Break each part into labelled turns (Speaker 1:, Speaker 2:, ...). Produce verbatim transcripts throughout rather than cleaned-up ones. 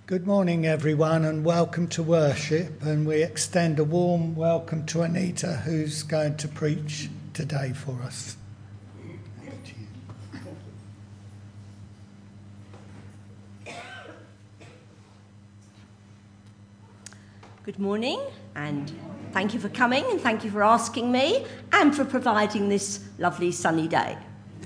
Speaker 1: Good morning, everyone, and welcome to worship. And we extend a warm welcome to Anita, who's going to preach today for us.
Speaker 2: Good morning, and thank you for coming, and thank you for asking me, and for providing this lovely sunny day.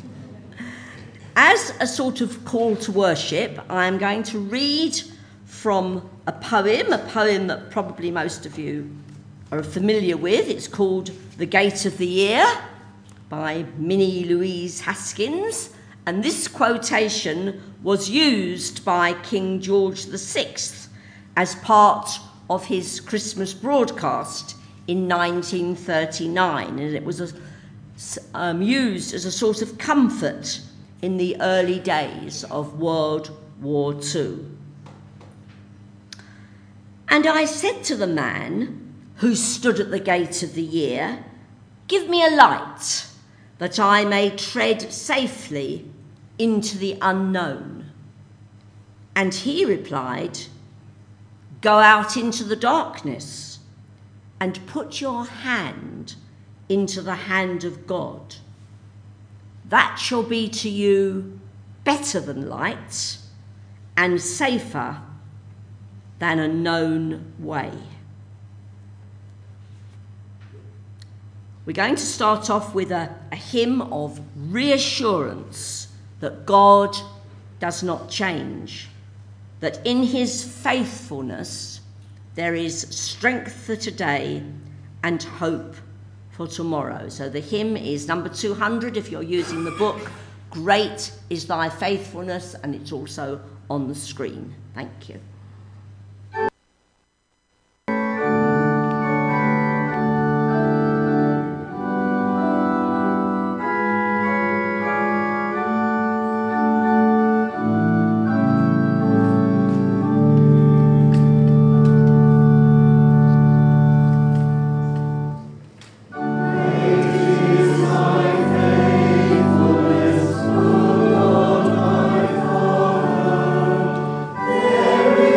Speaker 2: As a sort of call to worship, I am going to read from a poem, a poem that probably most of you are familiar with. It's called The Gate of the Year by Minnie Louise Haskins, and this quotation was used by King George the Sixth as part of his Christmas broadcast in nineteen thirty-nine, and it was a, um, used as a sort of comfort in the early days of World War Two. And I said to the man who stood at the gate of the year, "Give me a light, that I may tread safely into the unknown." And he replied, "Go out into the darkness and put your hand into the hand of God. That shall be to you better than light and safer than a known way." We're going to start off with a, a hymn of reassurance that God does not change, that in his faithfulness there is strength for today and hope for tomorrow. So the hymn is number two hundred if you're using the book, "Great is Thy Faithfulness," and it's also on the screen. Thank you.
Speaker 3: There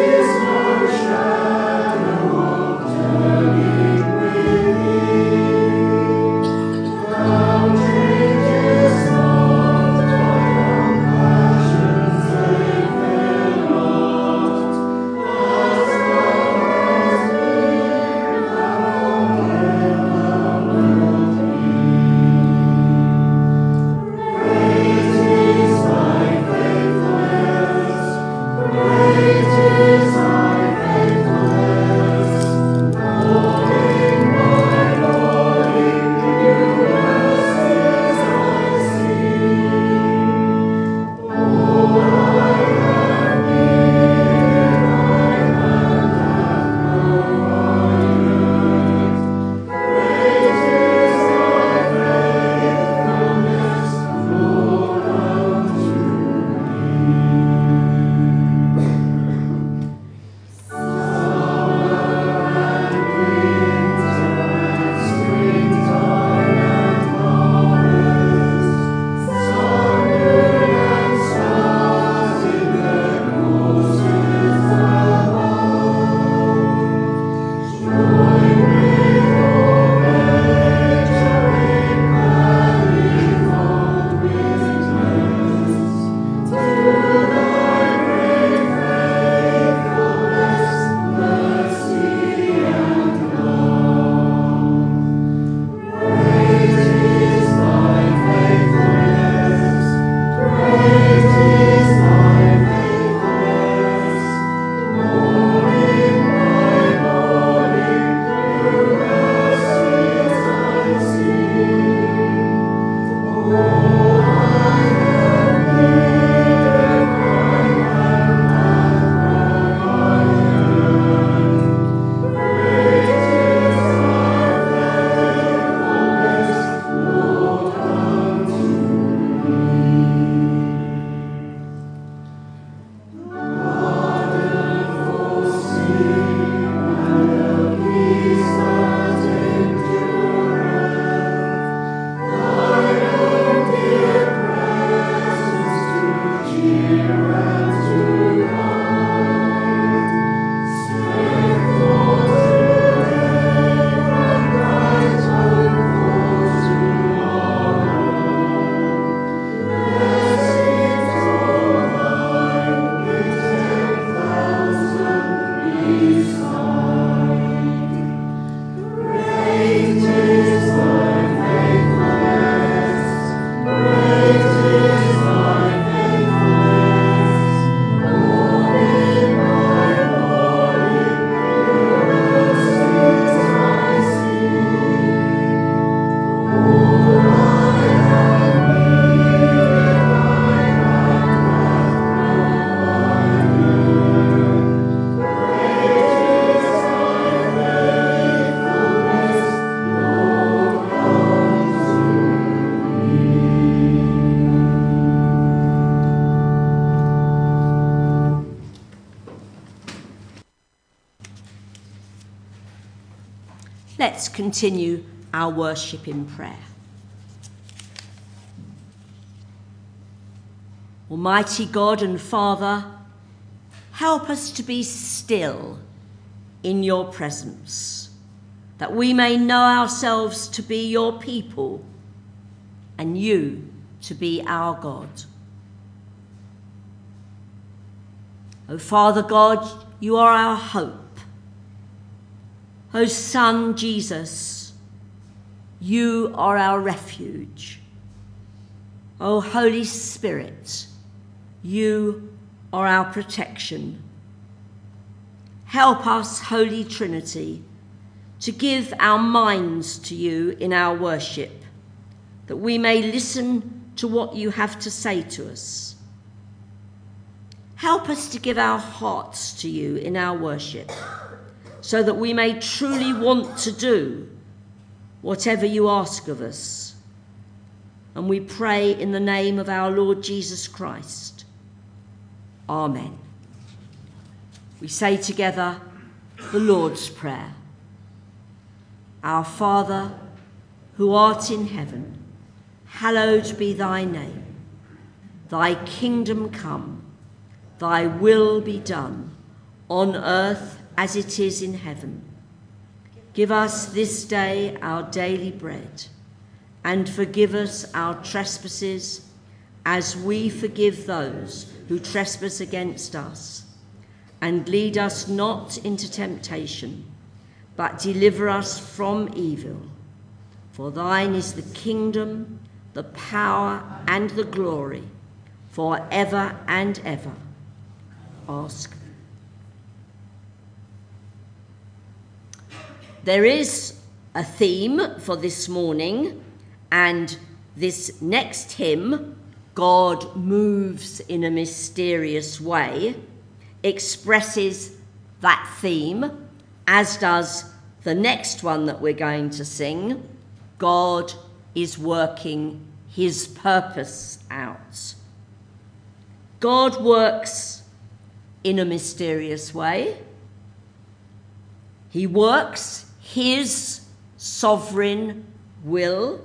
Speaker 2: Let's continue our worship in prayer. Almighty God and Father, help us to be still in your presence, that we may know ourselves to be your people and you to be our God. O Father God, you are our hope. O Son Jesus, you are our refuge. O Holy Spirit, you are our protection. Help us, Holy Trinity, to give our minds to you in our worship, that we may listen to what you have to say to us. Help us to give our hearts to you in our worship, so that we may truly want to do whatever you ask of us. And we pray in the name of our Lord Jesus Christ. Amen. We say together the Lord's Prayer. Our Father, who art in heaven, hallowed be thy name. Thy kingdom come, thy will be done, on earth as it is in heaven. Give us this day our daily bread, and forgive us our trespasses, as we forgive those who trespass against us. And lead us not into temptation, but deliver us from evil. For thine is the kingdom, the power, and the glory, for ever and ever. Ask. There is a theme for this morning, and this next hymn, God Moves in a Mysterious Way, expresses that theme, as does the next one that we're going to sing, God is Working His Purpose Out. God works in a mysterious way. He works his sovereign will.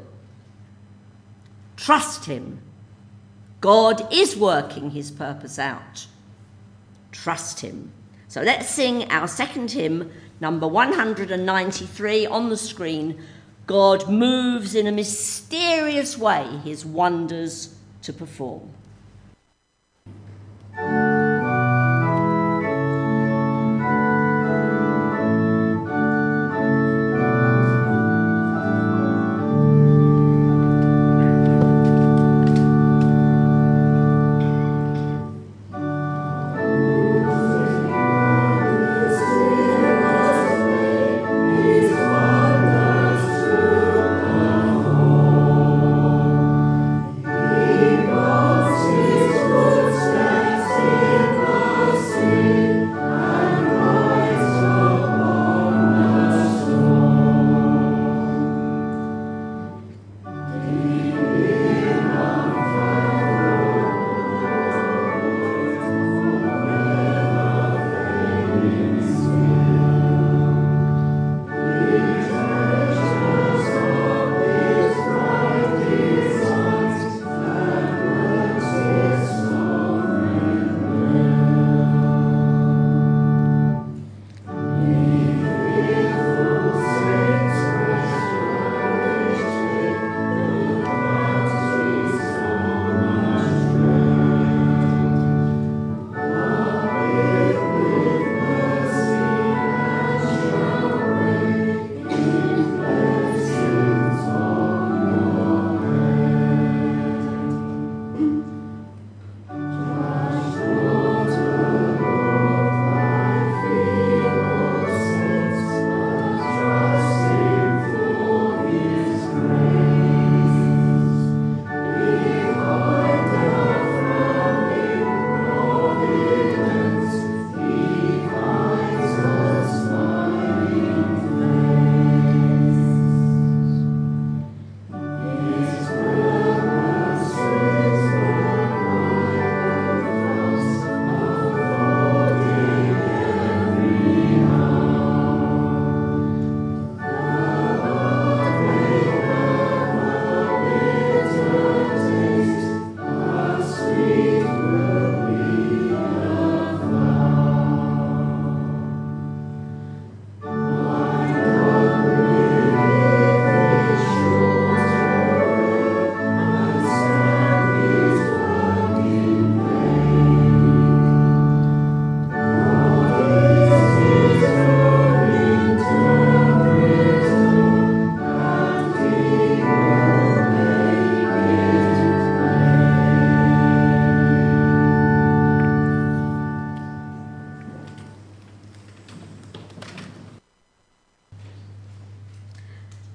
Speaker 2: Trust him. God is working his purpose out. Trust him. So let's sing our second hymn, number one hundred ninety-three on the screen. God moves in a mysterious way his wonders to perform.
Speaker 3: He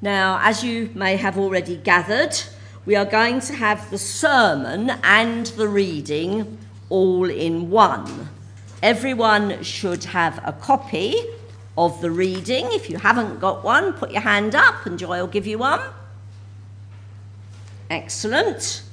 Speaker 2: Now, as you may have already gathered, we are going to have the sermon and the reading all in one. Everyone should have a copy of the reading. If you haven't got one, put your hand up and Joy will give you one. Excellent.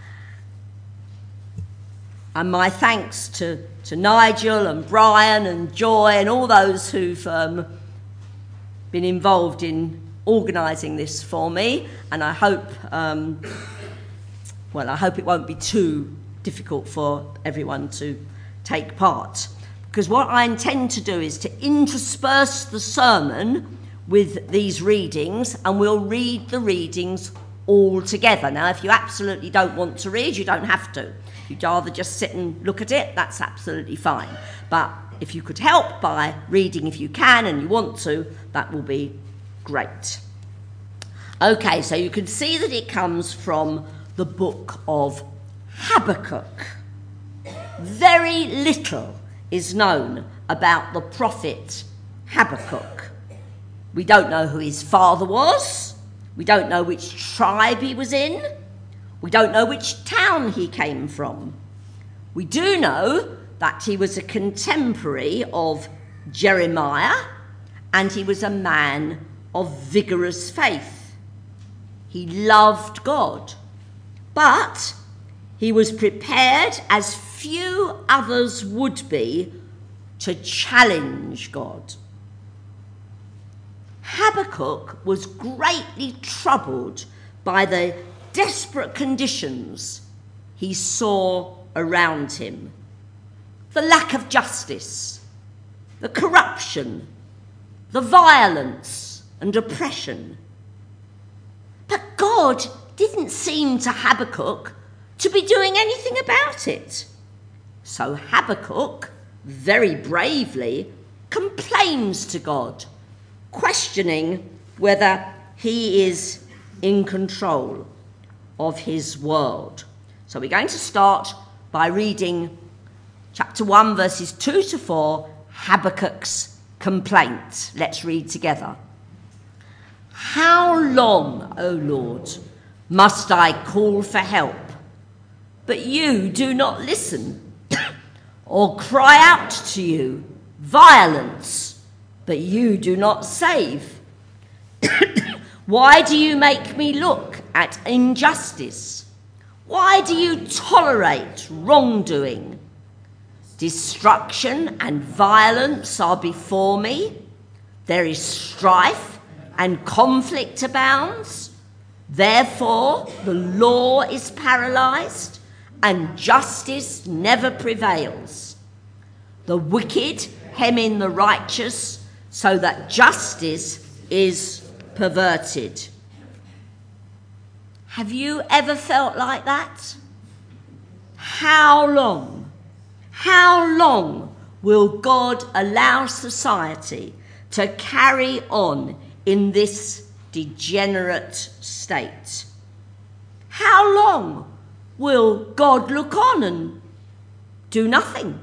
Speaker 2: And my thanks to, to Nigel and Brian and Joy and all those who've um, been involved in organising this for me. And I hope, um, well, I hope it won't be too difficult for everyone to take part. Because what I intend to do is to intersperse the sermon with these readings, and we'll read the readings all together. Now, if you absolutely don't want to read, you don't have to. If you'd rather just sit and look at it, that's absolutely fine. But if you could help by reading if you can and you want to, that will be great. Okay, so you can see that it comes from the book of Habakkuk. Very little is known about the prophet Habakkuk. We don't know who his father was. We don't know which tribe he was in. We don't know which town he came from. We do know that he was a contemporary of Jeremiah, and he was a man of vigorous faith. He loved God, but he was prepared, as few others would be, to challenge God. Habakkuk was greatly troubled by the desperate conditions he saw around him. The lack of justice, the corruption, the violence and oppression. But God didn't seem to Habakkuk to be doing anything about it. So Habakkuk, very bravely, complains to God, questioning whether he is in control of his world. So we're going to start by reading chapter one, verses two to four, Habakkuk's complaint. Let's read together. How long, O Lord, must I call for help, but you do not listen, or cry out to you, violence, but you do not save? Why do you make me look at injustice? Why do you tolerate wrongdoing? Destruction and violence are before me. There is strife and conflict abounds. Therefore, the law is paralyzed and justice never prevails. The wicked hem in the righteous so that justice is perverted. Have you ever felt like that? How long, how long will God allow society to carry on in this degenerate state? How long will God look on and do nothing?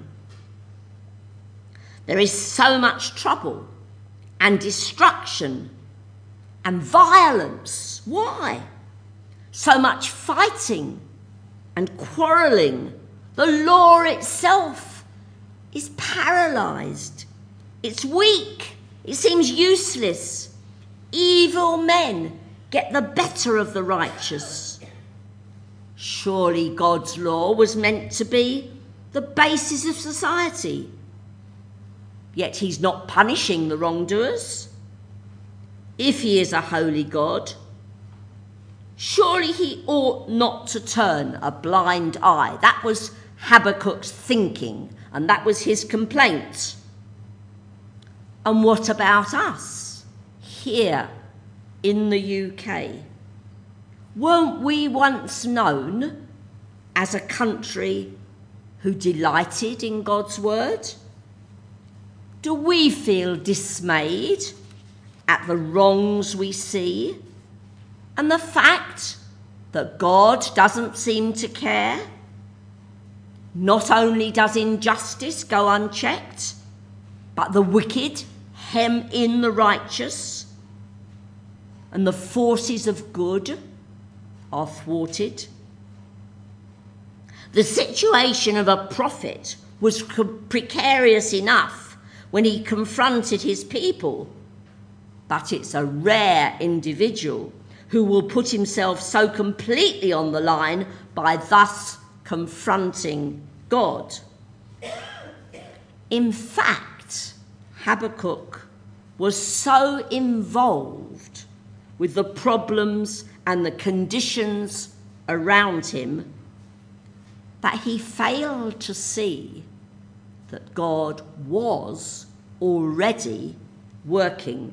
Speaker 2: There is so much trouble and destruction and violence. Why? So much fighting and quarrelling. The law itself is paralysed. It's weak. It seems useless. Evil men get the better of the righteous. Surely God's law was meant to be the basis of society. Yet he's not punishing the wrongdoers. If he is a holy God, surely he ought not to turn a blind eye. That was Habakkuk's thinking, and that was his complaint. And what about us here in the U K? Weren't we once known as a country who delighted in God's word? Do we feel dismayed at the wrongs we see and the fact that God doesn't seem to care? Not only does injustice go unchecked, but the wicked hem in the righteous. and the forces of good are thwarted. The situation of a prophet was precarious enough when he confronted his people, but it's a rare individual who will put himself so completely on the line by thus confronting God. In fact, Habakkuk was so involved with the problems and the conditions around him that he failed to see that God was already working.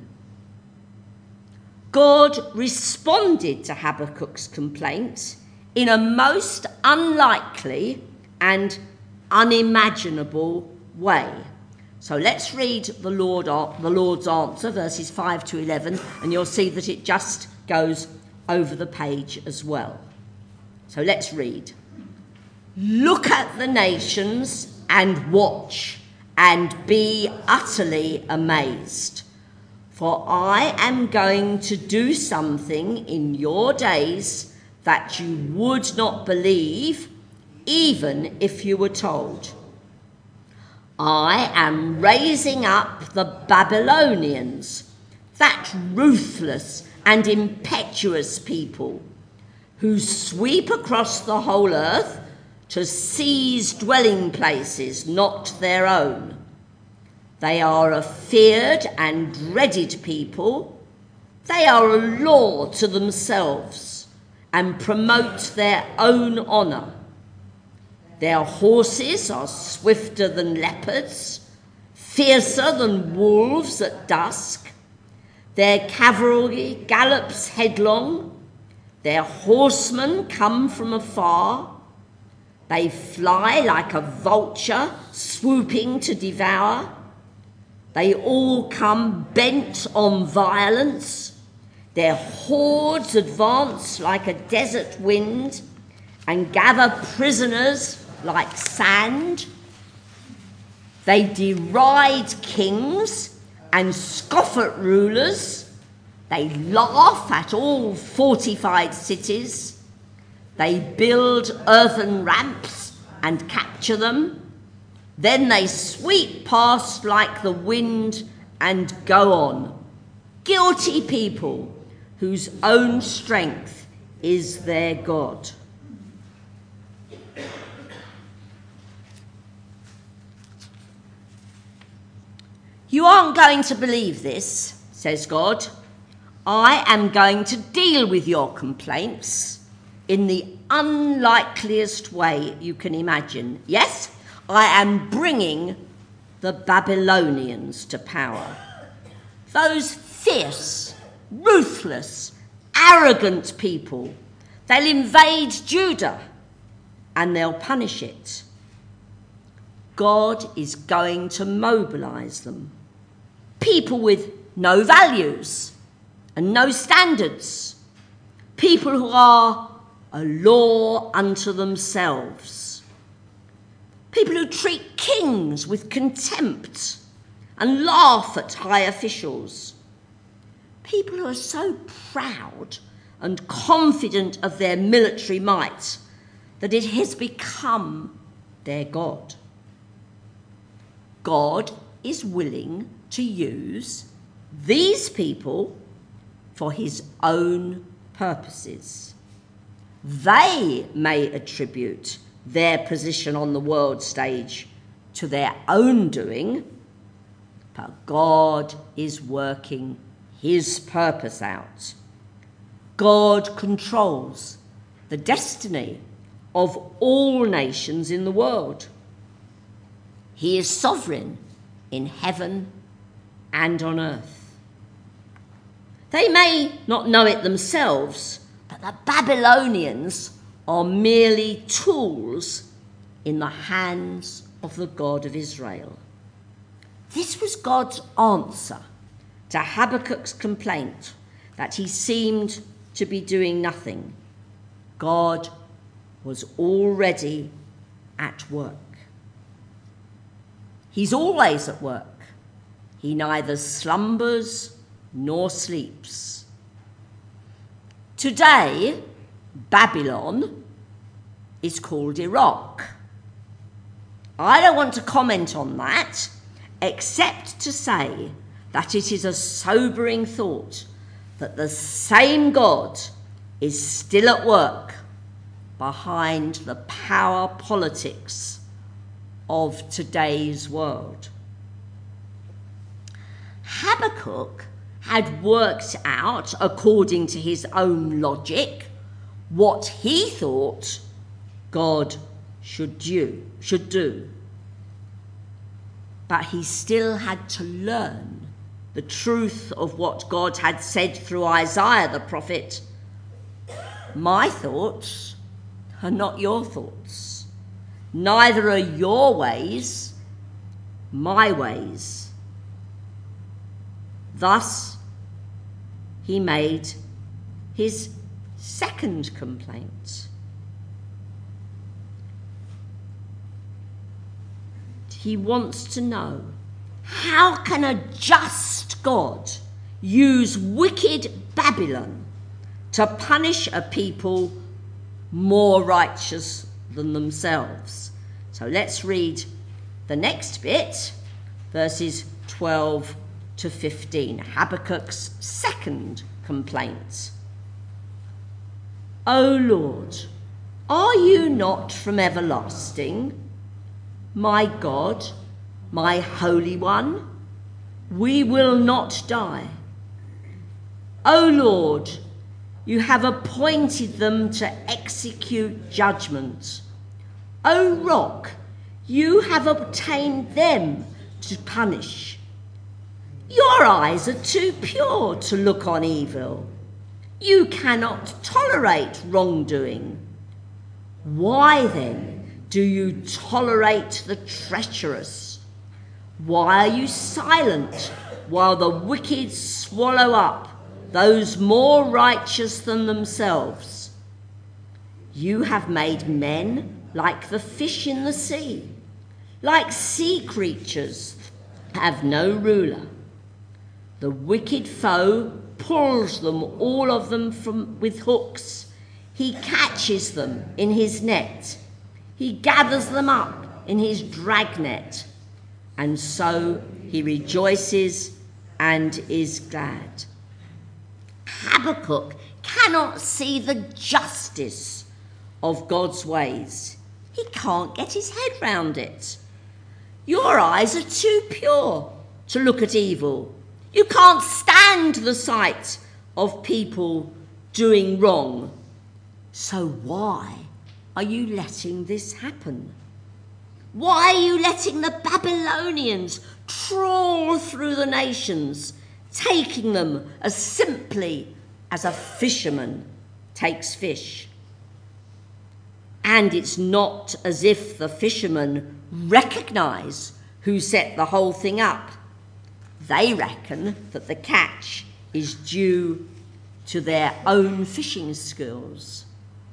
Speaker 2: God responded to Habakkuk's complaint in a most unlikely and unimaginable way. So let's read the Lord, the Lord's answer, verses five to eleven, and you'll see that it just goes over the page as well. So let's read. Look at the nations and watch, and be utterly amazed. For I am going to do something in your days that you would not believe, even if you were told. I am raising up the Babylonians, that ruthless and impetuous people, who sweep across the whole earth to seize dwelling places not their own. They are a feared and dreaded people. They are a law to themselves and promote their own honour. Their horses are swifter than leopards, fiercer than wolves at dusk. Their cavalry gallops headlong. Their horsemen come from afar. They fly like a vulture, swooping to devour. They all come bent on violence. Their hordes advance like a desert wind and gather prisoners like sand. They deride kings and scoff at rulers. They laugh at all fortified cities. They build earthen ramps and capture them. Then they sweep past like the wind and go on. Guilty people whose own strength is their God. You aren't going to believe this, says God. I am going to deal with your complaints in the unlikeliest way you can imagine. Yes, I am bringing the Babylonians to power. Those fierce, ruthless, arrogant people. They'll invade Judah and they'll punish it. God is going to mobilise them. People with no values and no standards. People who are a law unto themselves. People who treat kings with contempt and laugh at high officials. People who are so proud and confident of their military might that it has become their God. God is willing to use these people for his own purposes. They may attribute their position on the world stage to their own doing, but God is working his purpose out. God controls the destiny of all nations in the world. He is sovereign in heaven and on earth. They may not know it themselves, but the Babylonians are merely tools in the hands of the God of Israel. This was God's answer to Habakkuk's complaint that he seemed to be doing nothing. God was already at work. He's always at work. He neither slumbers nor sleeps. Today, Babylon is called Iraq. I don't want to comment on that, except to say that it is a sobering thought that the same God is still at work behind the power politics of today's world. Habakkuk had worked out, according to his own logic, what he thought God should do, should do. But he still had to learn the truth of what God had said through Isaiah the prophet. My thoughts are not your thoughts. Neither are your ways my ways. Thus, he made his second complaint. He wants to know, how can a just God use wicked Babylon to punish a people more righteous than themselves? So let's read the next bit, verses twelve to fifteen, Habakkuk's second complaint. O Lord, are you not from everlasting? My God, my Holy One, we will not die. O Lord, you have appointed them to execute judgment. O Rock, you have obtained them to punish. Your eyes are too pure to look on evil. You cannot tolerate wrongdoing. Why then do you tolerate the treacherous? Why are you silent while the wicked swallow up those more righteous than themselves? You have made men like the fish in the sea, like sea creatures have no ruler. The wicked foe pulls them, all of them, from with hooks. He catches them in his net. He gathers them up in his dragnet, and so he rejoices and is glad. Habakkuk cannot see the justice of God's ways. He can't get his head round it. Your eyes are too pure to look at evil. You can't stand the sight of people doing wrong. So why are you letting this happen? Why are you letting the Babylonians trawl through the nations, taking them as simply as a fisherman takes fish? And it's not as if the fishermen recognise who set the whole thing up. They reckon that the catch is due to their own fishing skills.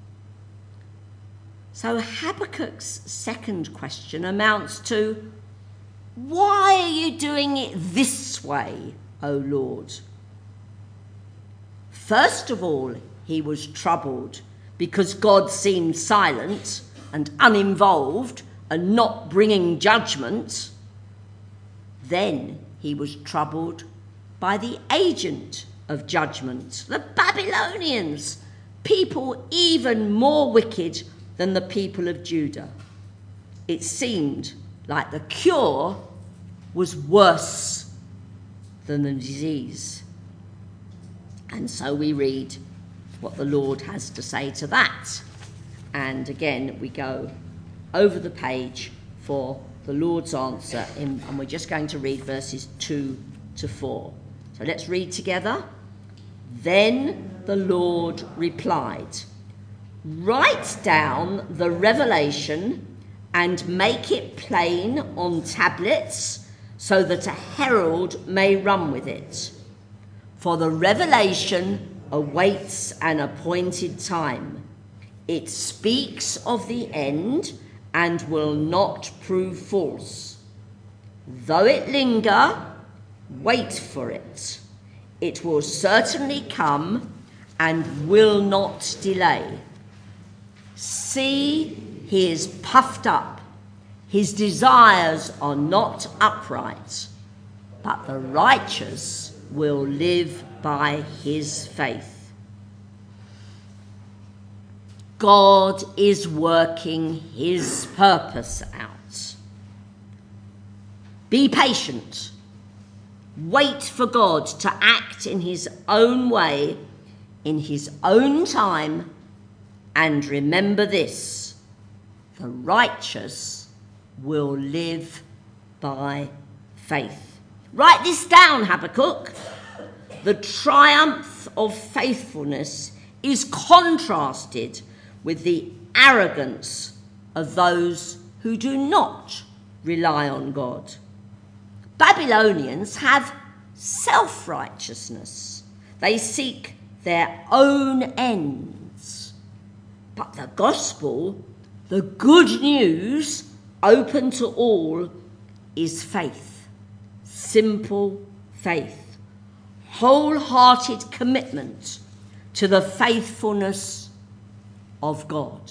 Speaker 2: So Habakkuk's second question amounts to, why are you doing it this way, O Lord? First of all, he was troubled because God seemed silent and uninvolved and not bringing judgment. Then he was troubled by the agent of judgment, the Babylonians, people even more wicked than the people of Judah. It seemed like the cure was worse than the disease. And so we read what the Lord has to say to that. And again, we go over the page for the Lord's answer, in, and we're just going to read verses two to four. So let's read together. Then the Lord replied, write down the revelation and make it plain on tablets so that a herald may run with it. For the revelation awaits an appointed time. It speaks of the end and will not prove false. Though it linger, wait for it. It will certainly come, and will not delay. See, he is puffed up. His desires are not upright, but the righteous will live by his faith. God is working his purpose out. Be patient. Wait for God to act in his own way, in his own time, and remember this: the righteous will live by faith. Write this down, Habakkuk. The triumph of faithfulness is contrasted with the arrogance of those who do not rely on God. Babylonians have self-righteousness. They seek their own ends. But the gospel, the good news open to all, is faith. Simple faith. Wholehearted commitment to the faithfulness of God.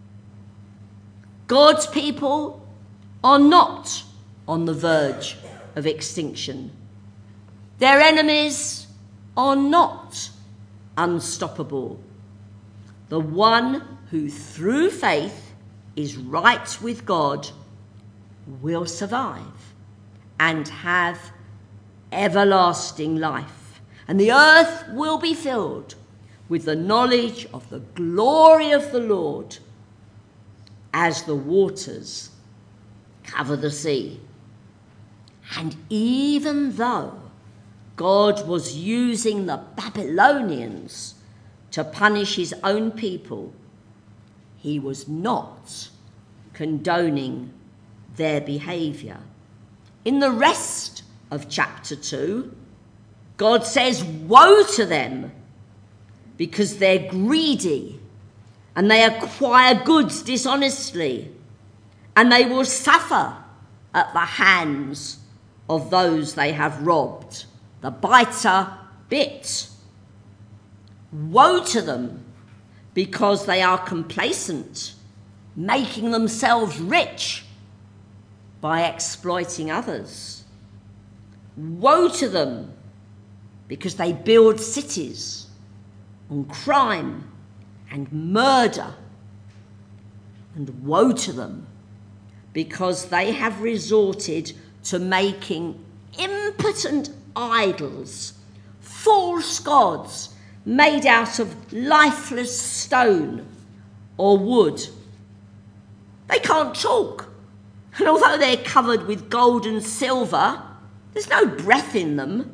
Speaker 2: God's people are not on the verge of extinction. Their enemies are not unstoppable. The one who through faith is right with God will survive and have everlasting life, and the earth will be filled with the knowledge of the glory of the Lord as the waters cover the sea. And even though God was using the Babylonians to punish his own people, he was not condoning their behaviour. In the rest of chapter two, God says, woe to them, because they're greedy and they acquire goods dishonestly, and they will suffer at the hands of those they have robbed. The biter bit. Woe to them, because they are complacent, making themselves rich by exploiting others. Woe to them, because they build cities on crime and murder. And woe to them, because they have resorted to making impotent idols, false gods made out of lifeless stone or wood. They can't talk, and although they're covered with gold and silver, there's no breath in them.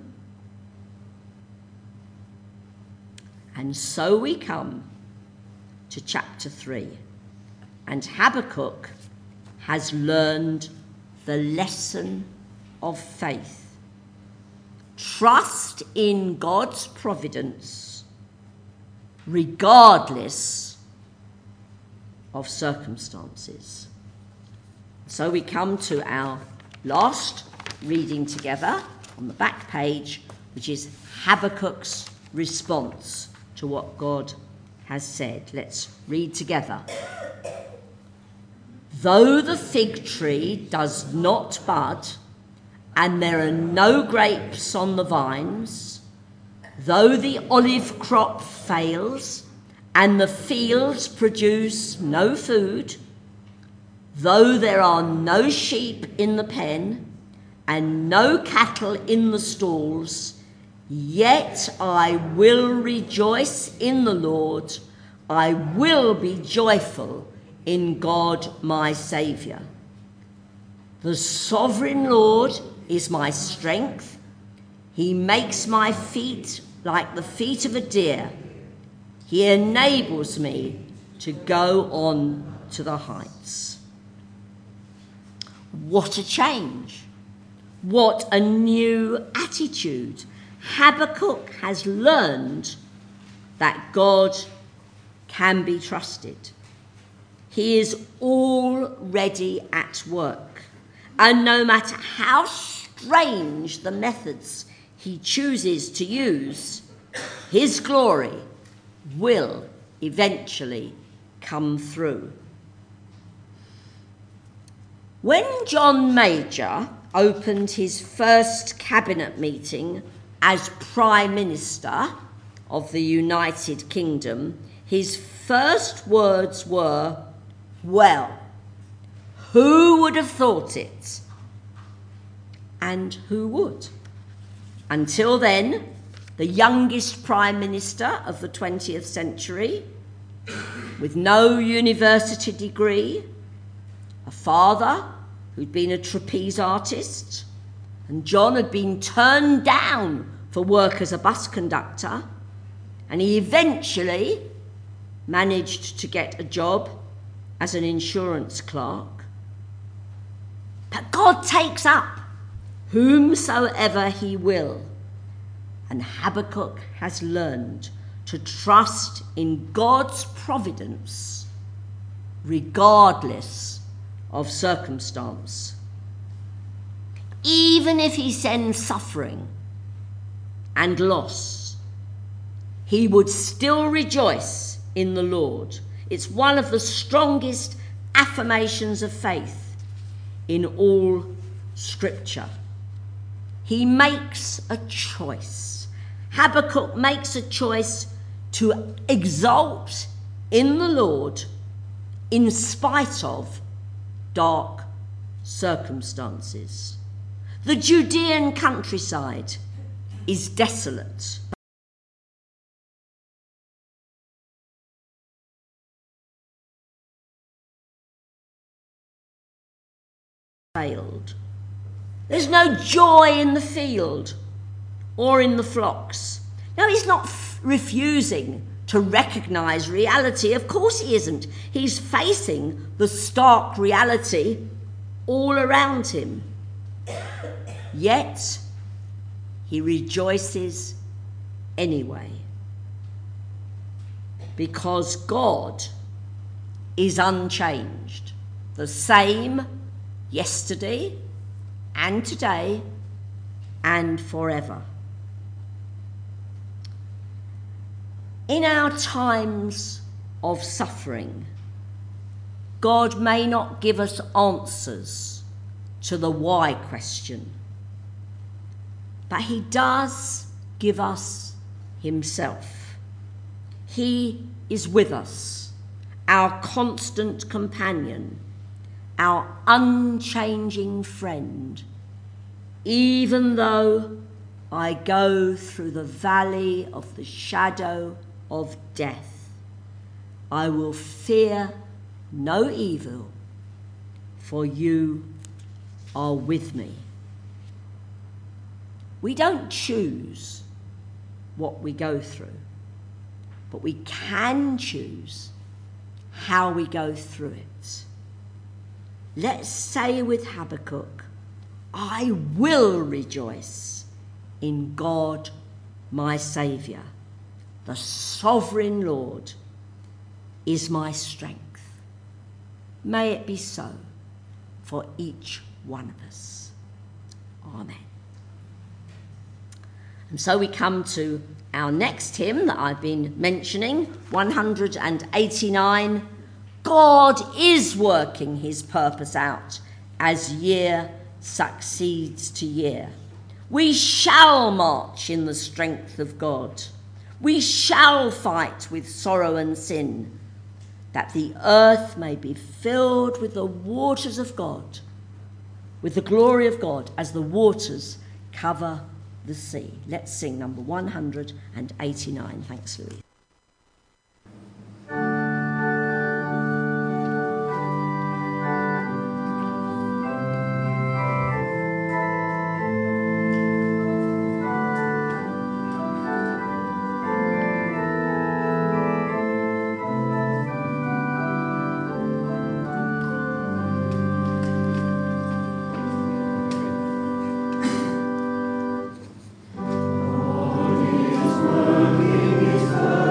Speaker 2: And so we come to chapter three, and Habakkuk has learned the lesson of faith. Trust in God's providence, regardless of circumstances. So we come to our last reading together on the back page, which is Habakkuk's response to what God has said. Let's read together. Though the fig tree does not bud, and there are no grapes on the vines, though the olive crop fails, and the fields produce no food, though there are no sheep in the pen, and no cattle in the stalls, yet I will rejoice in the Lord. I will be joyful in God my Saviour. The sovereign Lord is my strength. He makes my feet like the feet of a deer. He enables me to go on to the heights. What a change. What a new attitude. Habakkuk has learned that God can be trusted. He is already at work, and no matter how strange the methods he chooses to use, his glory will eventually come through. When John Major opened his first cabinet meeting as Prime Minister of the United Kingdom, his first words were, "Well, who would have thought it?" And who would? Until then, the youngest Prime Minister of the twentieth century, with no university degree, a father who'd been a trapeze artist, and John had been turned down for work as a bus conductor, and he eventually managed to get a job as an insurance clerk. But God takes up whomsoever he will, and Habakkuk has learned to trust in God's providence regardless of circumstance. Even if he sends suffering and loss, he would still rejoice in the Lord. It's one of the strongest affirmations of faith in all Scripture. He makes a choice. Habakkuk makes a choice to exult in the Lord in spite of dark circumstances. The Judean countryside is desolate. Failed. There's no joy in the field or in the flocks. Now, he's not f- refusing to recognise reality. Of course he isn't. He's facing the stark reality all around him. Yet, he rejoices anyway, because God is unchanged, the same yesterday and today and forever. In our times of suffering, God may not give us answers to the why question, but he does give us himself. He is with us, our constant companion, our unchanging friend. Even though I go through the valley of the shadow of death, I will fear no evil, for you are with me. We don't choose what we go through, but we can choose how we go through it. Let's say with Habakkuk, I will rejoice in God, my Saviour. The sovereign Lord is my strength. May it be so for each one of us. Amen. And so we come to our next hymn that I've been mentioning, one hundred eighty-nine. God is working his purpose out as year succeeds to year. We shall march in the strength of God. We shall fight with sorrow and sin, that the earth may be filled with the waters of God, with the glory of God as the waters cover the sea. Let's sing number one hundred eighty-nine. Thanks, Louise.
Speaker 3: His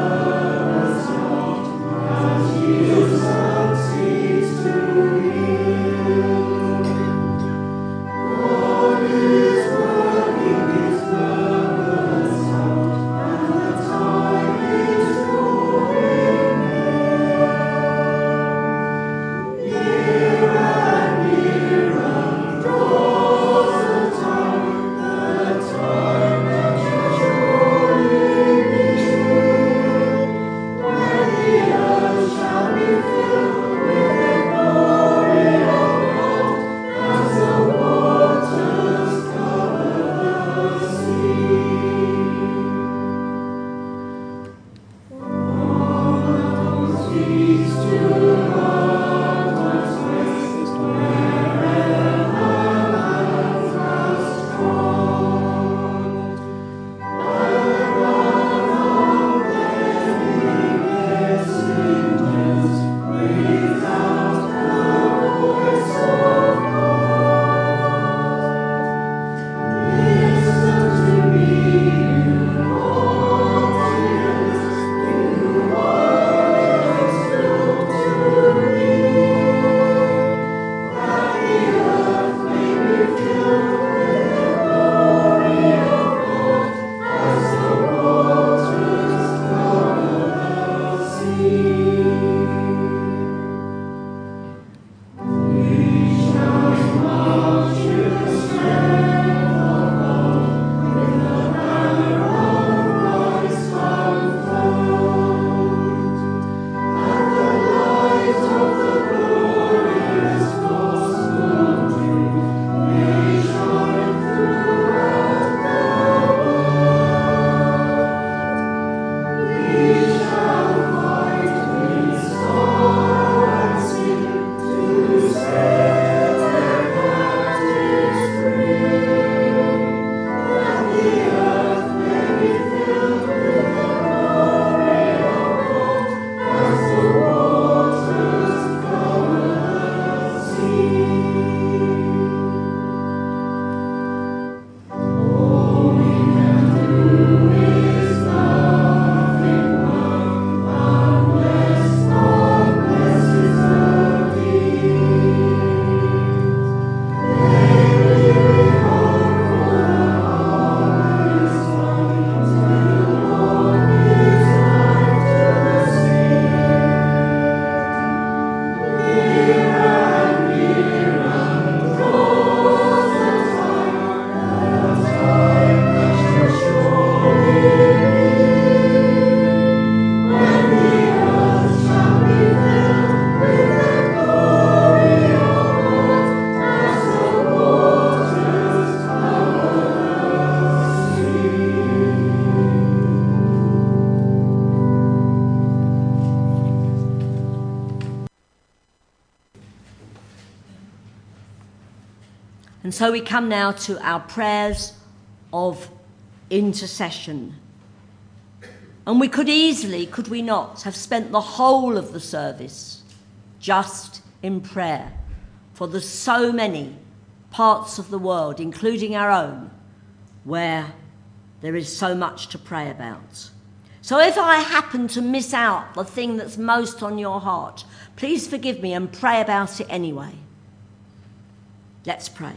Speaker 2: And so we come now to our prayers of intercession. And we could easily, could we not, have spent the whole of the service just in prayer for the so many parts of the world, including our own, where there is so much to pray about. So if I happen to miss out the thing that's most on your heart, please forgive me and pray about it anyway. Let's pray.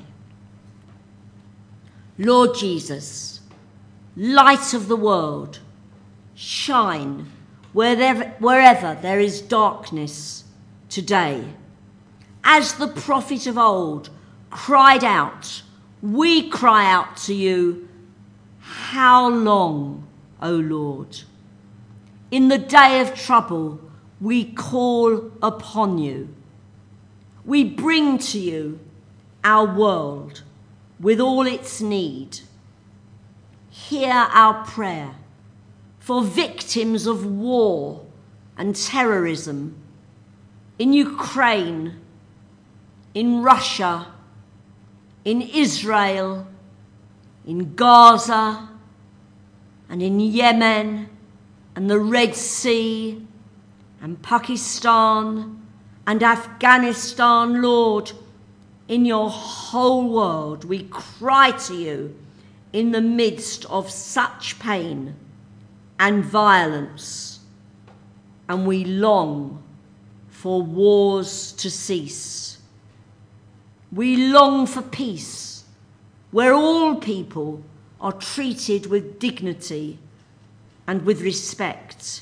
Speaker 2: Lord Jesus, light of the world, shine wherever, wherever there is darkness today. As the prophet of old cried out, we cry out to you, how long, O Lord? In the day of trouble, we call upon you. We bring to you our world with all its need. Hear our prayer for victims of war and terrorism in Ukraine, in Russia, in Israel, in Gaza, and in Yemen, and the Red Sea, and Pakistan, and Afghanistan. Lord, in your whole world, we cry to you in the midst of such pain and violence, and we long for wars to cease. We long for peace, where all people are treated with dignity and with respect.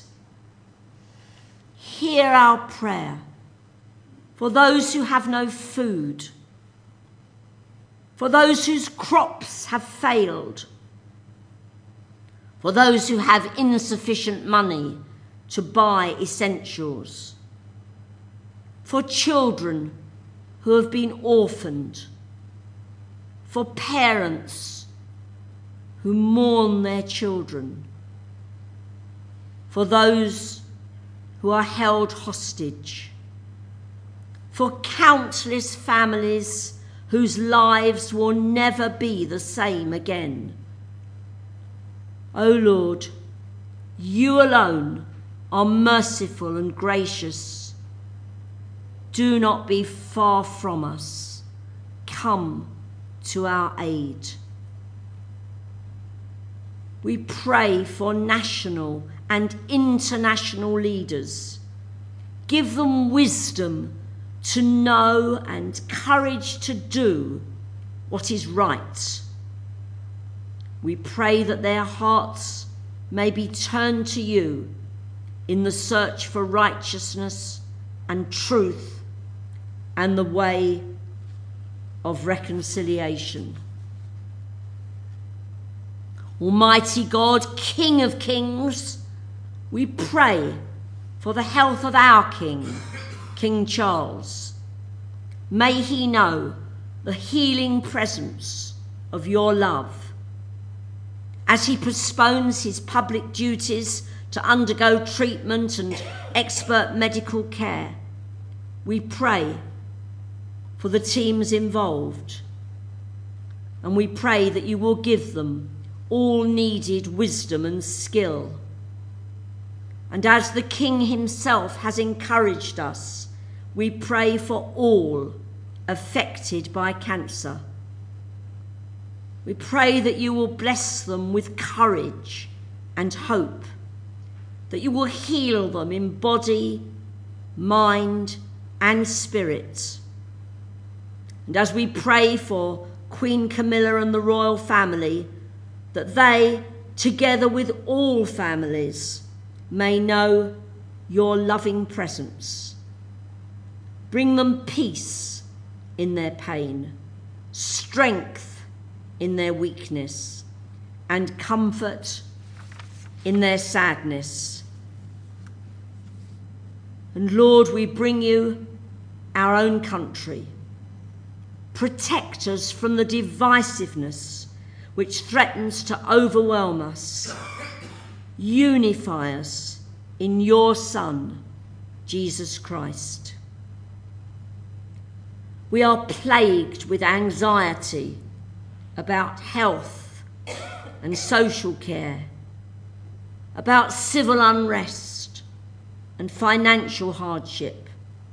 Speaker 2: Hear our prayer for those who have no food, for those whose crops have failed, for those who have insufficient money to buy essentials, for children who have been orphaned, for parents who mourn their children, for those who are held hostage, for countless families whose lives will never be the same again. O Lord, you alone are merciful and gracious. Do not be far from us. Come to our aid. We pray for national and international leaders. Give them wisdom to know and courage to do what is right. We pray that their hearts may be turned to you in the search for righteousness and truth and the way of reconciliation. Almighty God, King of Kings, we pray for the health of our King, King Charles. May he know the healing presence of your love. As he postpones his public duties to undergo treatment and expert medical care, we pray for the teams involved, and we pray that you will give them all needed wisdom and skill. And as the King himself has encouraged us, we pray for all affected by cancer. We pray that you will bless them with courage and hope, that you will heal them in body, mind, and spirit. And as we pray for Queen Camilla and the royal family, that they, together with all families, may know your loving presence. Bring them peace in their pain, strength in their weakness, and comfort in their sadness. And Lord, we bring you our own country. Protect us from the divisiveness which threatens to overwhelm us. Unify us in your Son, Jesus Christ. We are plagued with anxiety about health and social care, about civil unrest and financial hardship.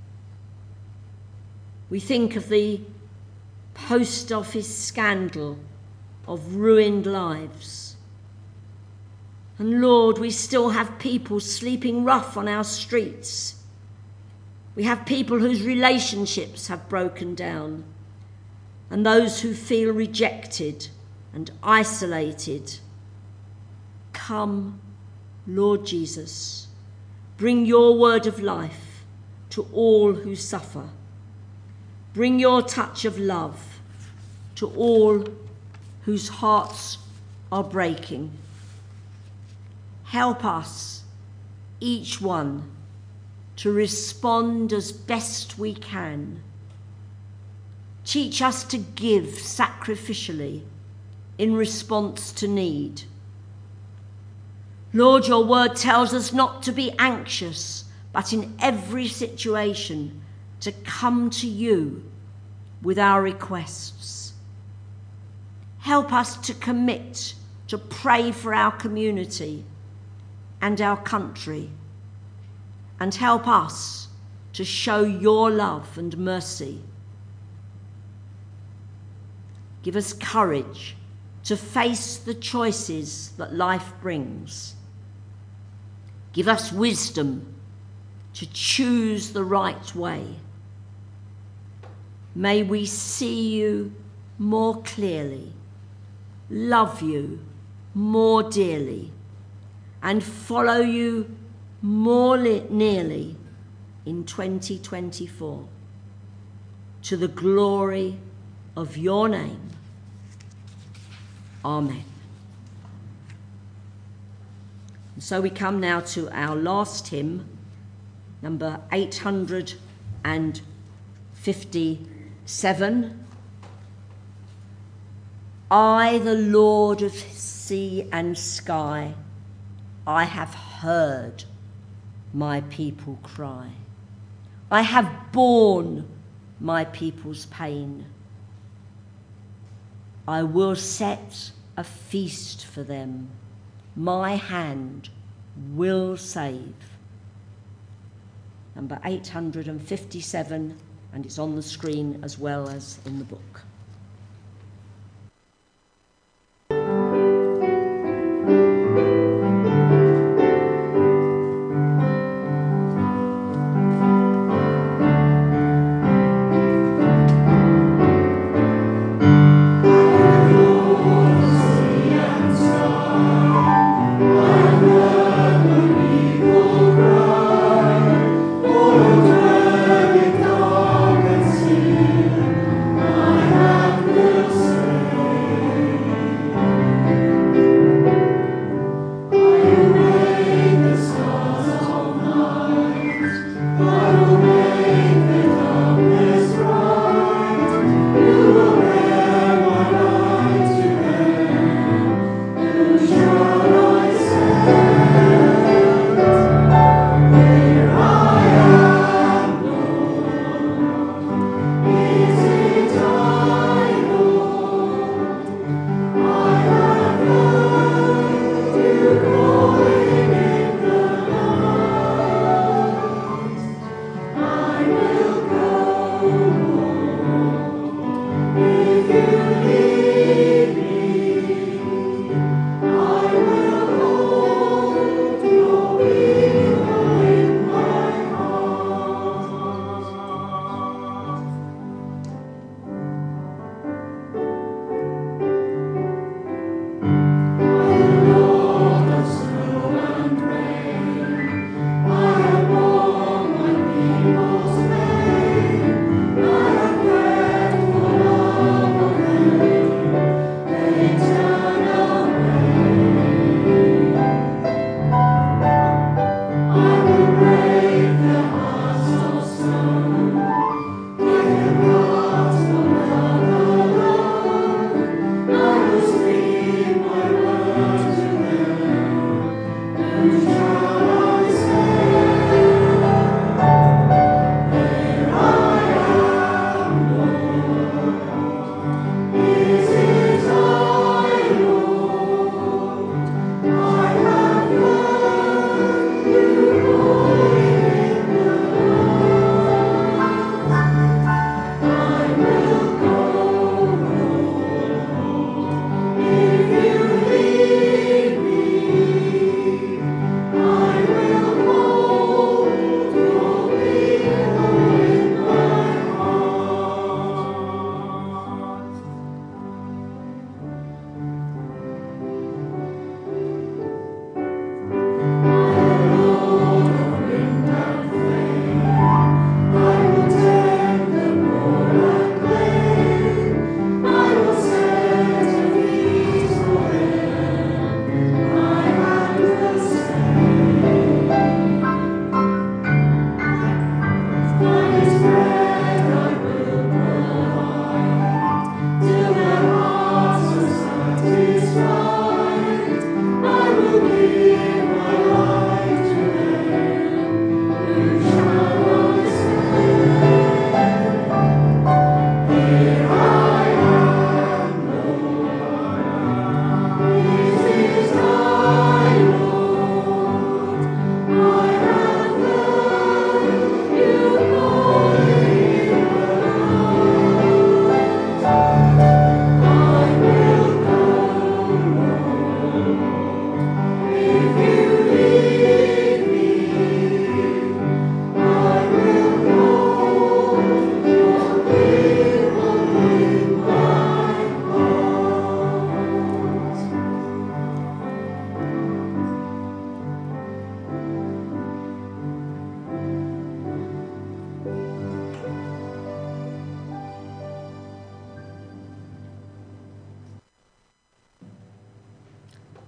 Speaker 2: We think of the post office scandal of ruined lives. And Lord, we still have people sleeping rough on our streets. We have people whose relationships have broken down, and those who feel rejected and isolated. Come, Lord Jesus, bring your word of life to all who suffer. Bring your touch of love to all whose hearts are breaking. Help us, each one, to respond as best we can. Teach us to give sacrificially in response to need. Lord, your word tells us not to be anxious, but in every situation to come to you with our requests. Help us to commit to pray for our community and our country, and help us to show your love and mercy. Give us courage to face the choices that life brings. Give us wisdom to choose the right way. May we see you more clearly, love you more dearly, and follow you more li- nearly in twenty twenty-four, to the glory of your name. Amen. And so we come now to our last hymn, number eight hundred fifty-seven. I, the Lord of sea and sky, I have heard my people cry. I have borne my people's pain. I will set a feast for them. My hand will save. Number eight hundred fifty-seven, and it's on the screen as well as in the book.
Speaker 3: I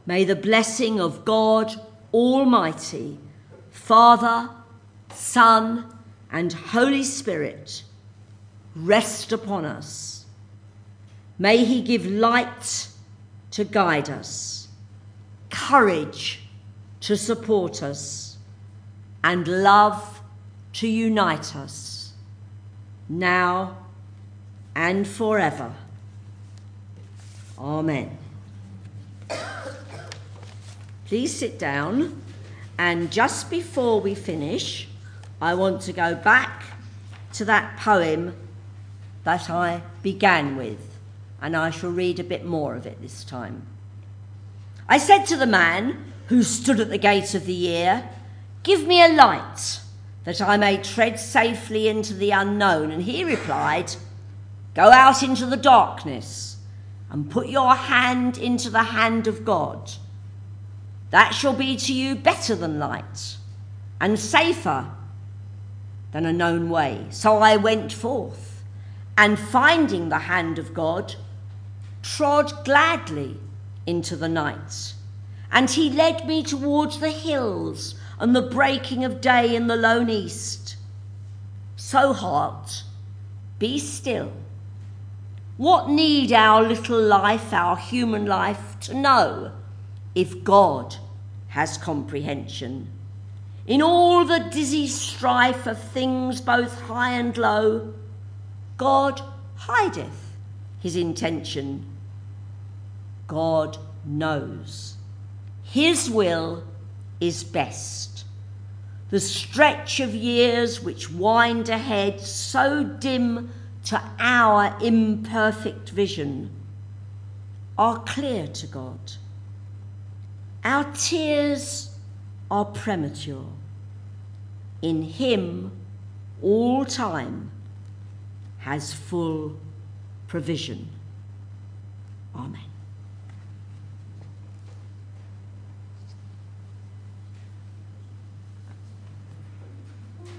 Speaker 2: may the blessing of God Almighty, Father, Son, and Holy Spirit rest upon us. May he give light to guide us, courage to support us, and love to unite us, now and forever. Amen. Please sit down, and just before we finish, I want to go back to that poem that I began with, and I shall read a bit more of it this time. I said to the man who stood at the gate of the year, "Give me a light, that I may tread safely into the unknown." And he replied, "Go out into the darkness and put your hand into the hand of God. That shall be to you better than light, and safer than a known way." So I went forth, and finding the hand of God, trod gladly into the night. And he led me towards the hills and the breaking of day in the lone east. So heart, be still. What need our little life, our human life, to know if God has comprehension? In all the dizzy strife of things both high and low, God hideth his intention. God knows. His will is best. The stretch of years which wind ahead, so dim to our imperfect vision, are clear to God. Our tears are premature. In him all time has full provision. Amen.